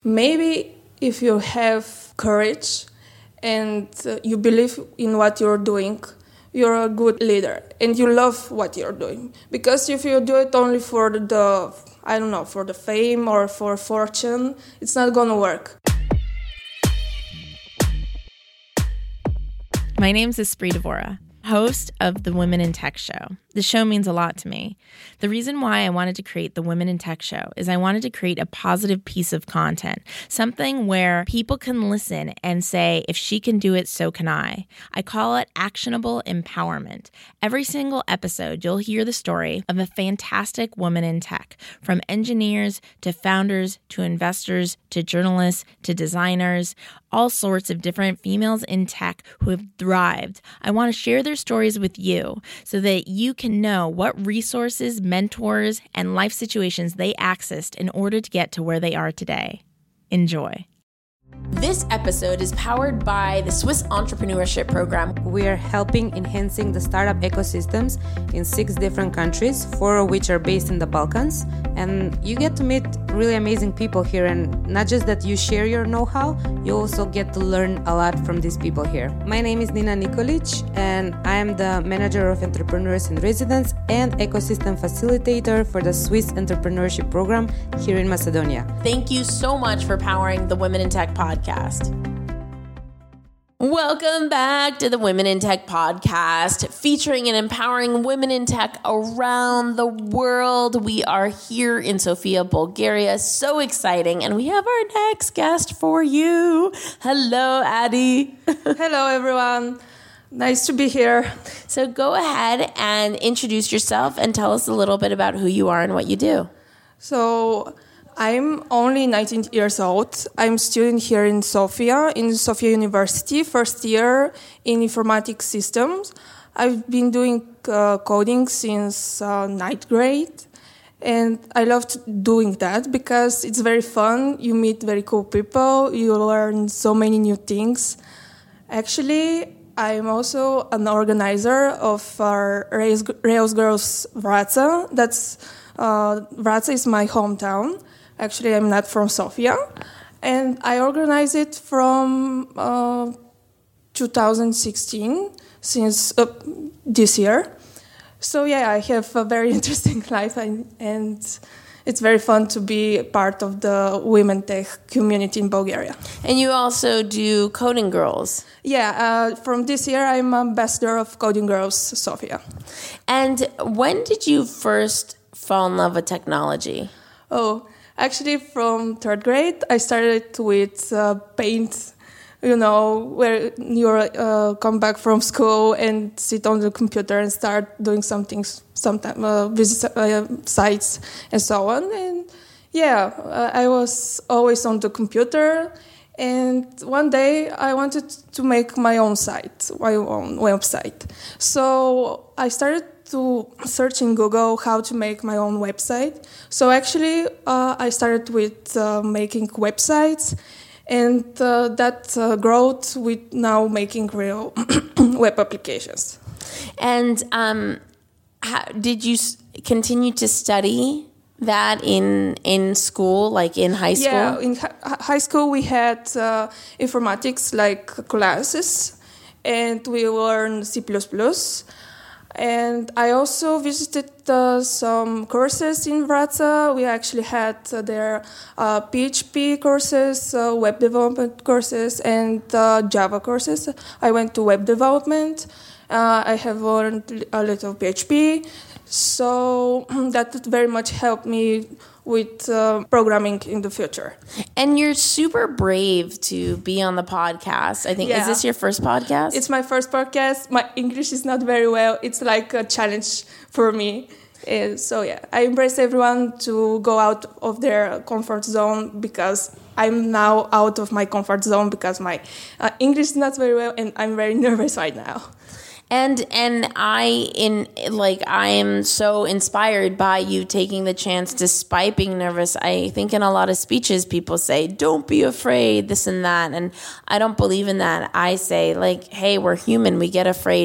maybe if you have courage and you believe in what you're doing, you're a good leader and you love what you're doing. Because if you do it only for for the fame or for fortune, it's not going to work. My name's Espree Devora, host of the Women in Tech Show. The show means a lot to me. The reason why I wanted to create the Women in Tech Show is I wanted to create a positive piece of content, something where people can listen and say, if she can do it, so can I. I call it actionable empowerment. Every single episode, you'll hear the story of a fantastic woman in tech, from engineers to founders to investors to journalists to designers, all sorts of different females in tech who have thrived. I want to share their stories with you so that you can know what resources, mentors, and life situations they accessed in order to get to where they are today. Enjoy. This episode is powered by the Swiss Entrepreneurship Program. We are helping enhancing the startup ecosystems in 6 different countries, 4 of which are based in the Balkans. And you get to meet really amazing people here. And not just that you share your know-how, you also get to learn a lot from these people here. My name is Nina Nikolic, and I am the Manager of Entrepreneurs in Residence and Ecosystem Facilitator for the Swiss Entrepreneurship Program here in Macedonia. Thank you so much for powering the Women in Tech podcast. Welcome back to the Women in Tech podcast, featuring and empowering women in tech around the world. We are here in Sofia, Bulgaria. So exciting. And we have our next guest for you. Hello, Adi. Hello, everyone. Nice to be here. So go ahead and introduce yourself and tell us a little bit about who you are and what you do. So I'm only 19 years old. I'm a student here in Sofia University, first year in informatics systems. I've been doing coding since 9th grade, and I loved doing that because it's very fun. You meet very cool people. You learn so many new things. Actually, I'm also an organizer of our Rails Girls Wraca. Wraca is my hometown. Actually, I'm not from Sofia, and I organized it from 2016, since this year. So yeah, I have a very interesting life, and it's very fun to be part of the women tech community in Bulgaria. And you also do Coding Girls. Yeah, from this year, I'm ambassador of Coding Girls Sofia. And when did you first fall in love with technology? Actually, from 3rd grade, I started with Paint, where you come back from school and sit on the computer and start doing something, sometimes visit sites and so on. And yeah, I was always on the computer. And one day I wanted to make my own site, my own website. So I started to search in Google how to make my own website. So actually, I started with making websites, and that growth with now making real web applications. And how, did you continue to study that in school, like in high school? Yeah, in high school we had informatics like classes, and we learned C++. And I also visited some courses in Wraca. We actually had their PHP courses, web development courses, and Java courses. I went to web development. I have learned a little PHP. So that very much helped me with programming in the future. And you're super brave to be on the podcast. I think, Is this your first podcast? It's my first podcast. My English is not very well. It's like a challenge for me. So yeah, I embrace everyone to go out of their comfort zone, because I'm now out of my comfort zone because my English is not very well and I'm very nervous right now. And I am so inspired by you taking the chance despite being nervous. I think in a lot of speeches people say, don't be afraid, this and that. And I don't believe in that. I say, like, hey, we're human. We get afraid.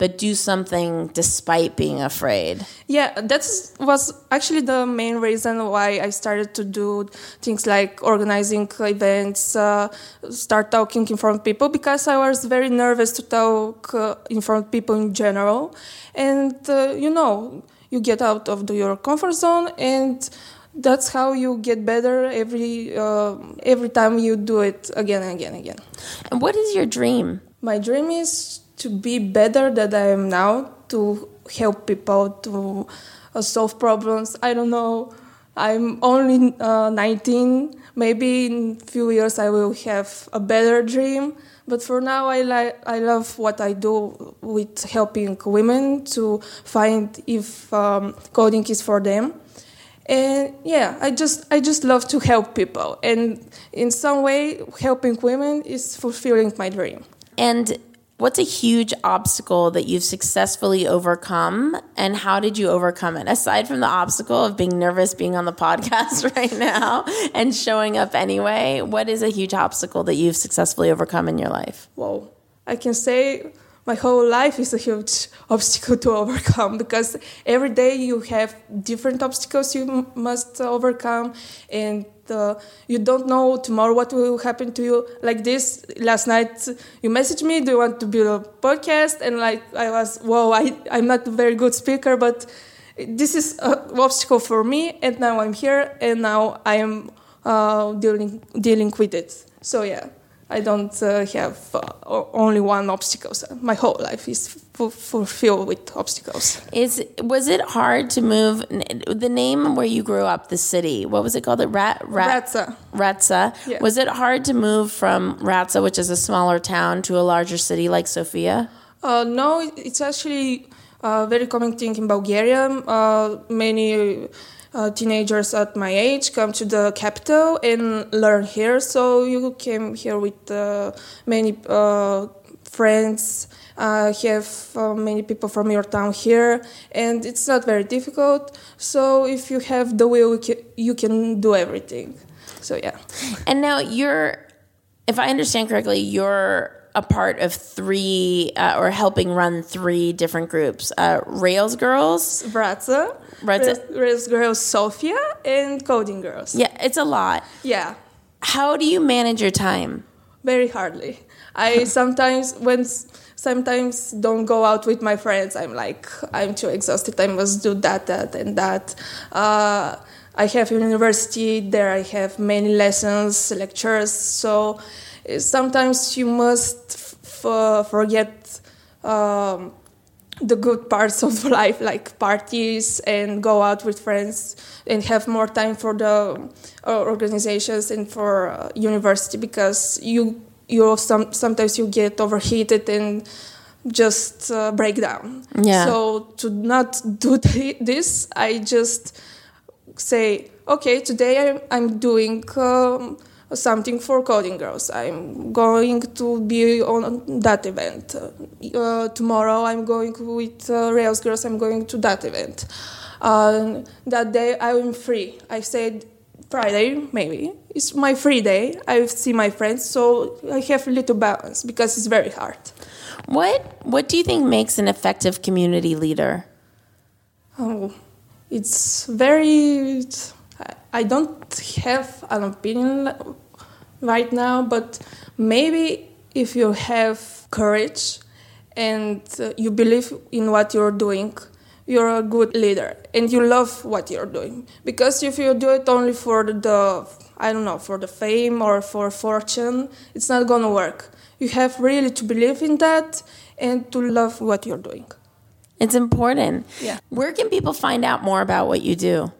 but do something despite being afraid. Yeah, that was actually the main reason why I started to do things like organizing events, start talking in front of people, because I was very nervous to talk in front of people in general. And, you get out of your comfort zone, and that's how you get better every time you do it again and again and again. And what is your dream? My dream is to be better than I am now, to help people, to solve problems. I don't know. I'm only 19. Maybe in a few years I will have a better dream. But for now, I love what I do with helping women to find if coding is for them. And yeah, I just love to help people. And in some way, helping women is fulfilling my dream. And what's a huge obstacle that you've successfully overcome, and how did you overcome it? Aside from the obstacle of being nervous being on the podcast right now and showing up anyway, what is a huge obstacle that you've successfully overcome in your life? Well, I can say my whole life is a huge obstacle to overcome, because every day you have different obstacles you must overcome, and you don't know tomorrow what will happen to you. Like this, last night you messaged me, do you want to build a podcast? And I was, I'm not a very good speaker, but this is an obstacle for me, and now I'm here, and now I am dealing with it. So yeah. I don't have only one obstacle. My whole life is fulfilled with obstacles. Was it hard to move? The name where you grew up, the city, what was it called? Wrața. Wrața. Yeah. Was it hard to move from Wrața, which is a smaller town, to a larger city like Sofia? No, it's actually a very common thing in Bulgaria. Many teenagers at my age come to the capital and learn here. So you came here with many friends, have many people from your town here, and it's not very difficult. So if you have the will, you can do everything. So yeah. And now if I understand correctly, you're a part of three, or helping run three different groups. Rails Girls. Wrața. Rails Girls Sofia, and Coding Girls. Yeah, it's a lot. Yeah. How do you manage your time? Very hardly. I sometimes don't go out with my friends. I'm too exhausted. I must do that, and that. I have university there. I have many lessons, lectures. So sometimes you must forget the good parts of life, like parties, and go out with friends, and have more time for the organizations and for university, because sometimes you get overheated and just break down. Yeah. So to not do this, I just say, okay, today I'm doing something for Coding Girls. I'm going to be on that event. Tomorrow I'm going with Rails Girls. I'm going to that event. That day I'm free. I said Friday, maybe. It's my free day. I see my friends, so I have a little balance, because it's very hard. What do you think makes an effective community leader? Oh, it's very... I don't have an opinion right now, but maybe if you have courage and you believe in what you're doing, you're a good leader and you love what you're doing. Because if you do it only for for the fame or for fortune, it's not going to work. You have really to believe in that and to love what you're doing. It's important. Yeah. Where can people find out more about what you do?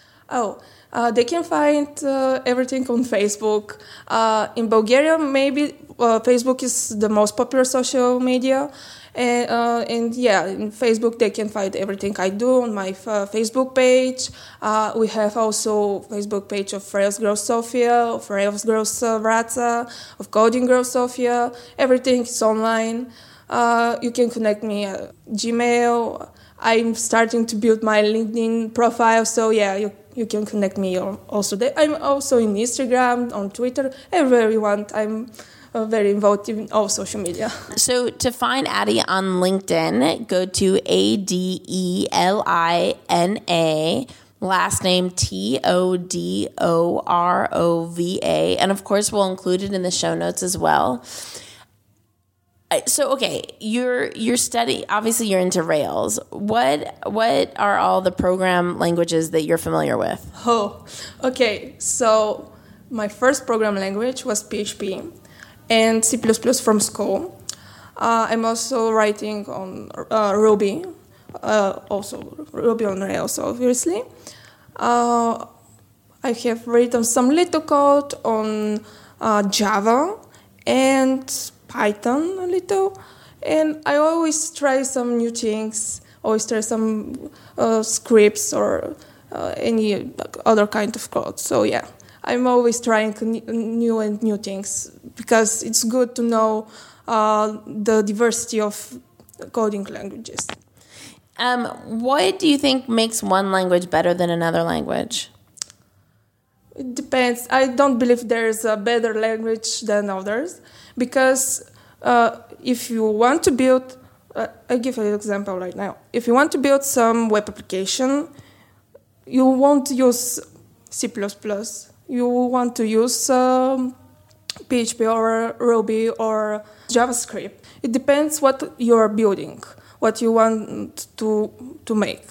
They can find everything on Facebook. In Bulgaria, maybe Facebook is the most popular social media. And in Facebook, they can find everything I do on my Facebook page. We have also Facebook page of Rails Girls Sofia, of Rails Girls Wrața, of Coding Girls Sofia. Everything is online. You can connect me at Gmail. I'm starting to build my LinkedIn profile, so you can connect me also there. I'm also in Instagram, on Twitter, everywhere you want. I'm very involved in all social media. So to find Addie on LinkedIn, go to Adelina, last name Todorova. And of course, we'll include it in the show notes as well. So, okay, you're studying, obviously you're into Rails. What are all the program languages that you're familiar with? Oh, okay. So my first program language was PHP and C++ from school. I'm also writing on Ruby, also Ruby on Rails, obviously. I have written some little code on Java and Python a little, and I always try some new things, always try some scripts or any other kind of code. So yeah, I'm always trying new things because it's good to know the diversity of coding languages. What do you think makes one language better than another language? It depends. I don't believe there's a better language than others because if you want to build, I'll give you an example right now. If you want to build some web application, you won't use C++. You want to use PHP or Ruby or JavaScript. It depends what you're building, what you want to make.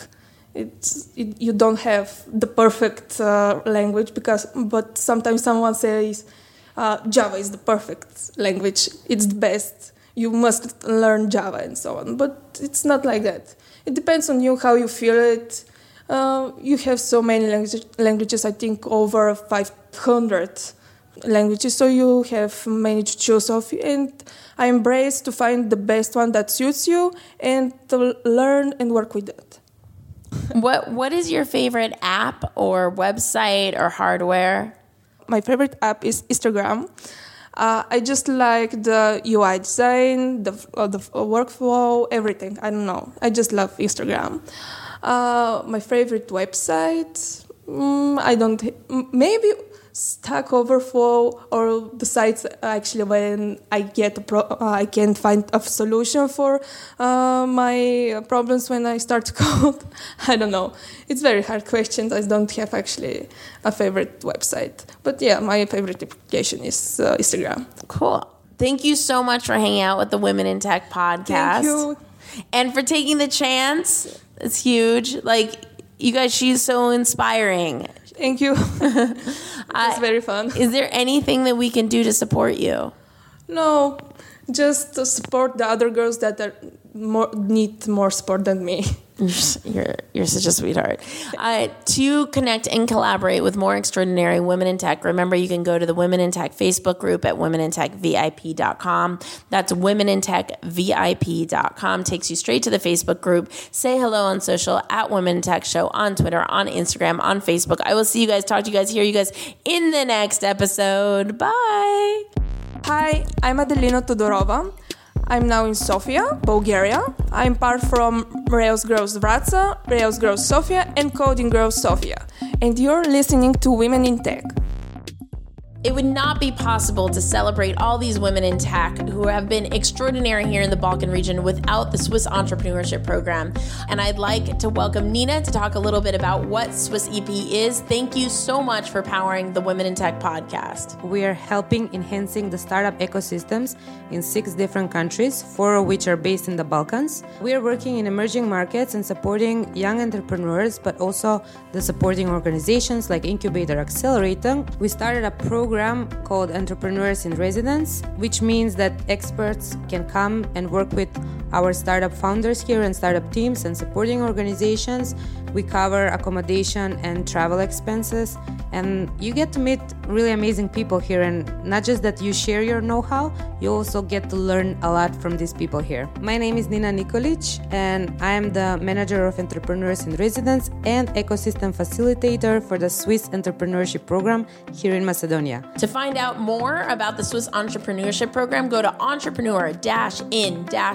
You don't have the perfect language but sometimes someone says Java is the perfect language. It's the best. You must learn Java and so on. But it's not like that. It depends on you, how you feel it. You have so many languages, I think over 500 languages, so you have many to choose of. And I embrace to find the best one that suits you and to learn and work with that. What is your favorite app or website or hardware? My favorite app is Instagram. I just like the UI design, the workflow, everything. I don't know. I just love Instagram. My favorite website, maybe Stack Overflow or the sites actually when I I can find a solution for my problems when I start to code. I don't know. It's very hard questions. I don't have actually a favorite website. But yeah, my favorite application is Instagram. Cool. Thank you so much for hanging out with the Women in Tech podcast. Thank you. And for taking the chance. It's huge. Like, you guys, she's so inspiring. Thank you. It's very fun. Is there anything that we can do to support you? No, just to support the other girls that need more support than me. You're such a sweetheart. To connect and collaborate with more extraordinary women in tech, remember you can go to the Women in Tech Facebook group at womenintechvip.com. That's womenintechvip.com. Takes you straight to the Facebook group. Say hello on social at Women in Tech Show on Twitter, on Instagram, on Facebook. I will see you guys, talk to you guys, hear you guys in the next episode. Bye. Hi, I'm Adelina Todorova. I'm now in Sofia, Bulgaria. I'm part from Rails Girls Vratsa, Rails Girls Sofia, and Coding Girls Sofia. And you're listening to Women in Tech. It would not be possible to celebrate all these women in tech who have been extraordinary here in the Balkan region without the Swiss Entrepreneurship Program. And I'd like to welcome Nina to talk a little bit about what Swiss EP is. Thank you so much for powering the Women in Tech podcast. We are helping enhancing the startup ecosystems in 6 different countries, 4 of which are based in the Balkans. We are working in emerging markets and supporting young entrepreneurs, but also the supporting organizations like Incubator Accelerator. We started a program called Entrepreneurs in Residence, which means that experts can come and work with our startup founders here and startup teams and supporting organizations. We cover accommodation and travel expenses, and you get to meet really amazing people here. And not just that you share your know-how, you also get to learn a lot from these people here. My name is Nina Nikolic, and I am the manager of Entrepreneurs in Residence and ecosystem facilitator for the Swiss Entrepreneurship Program here in Macedonia. To find out more about the Swiss Entrepreneurship Program, go to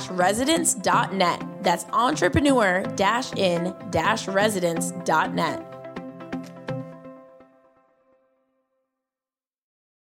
entrepreneur-in-residence.net. That's entrepreneur-in-residence.net.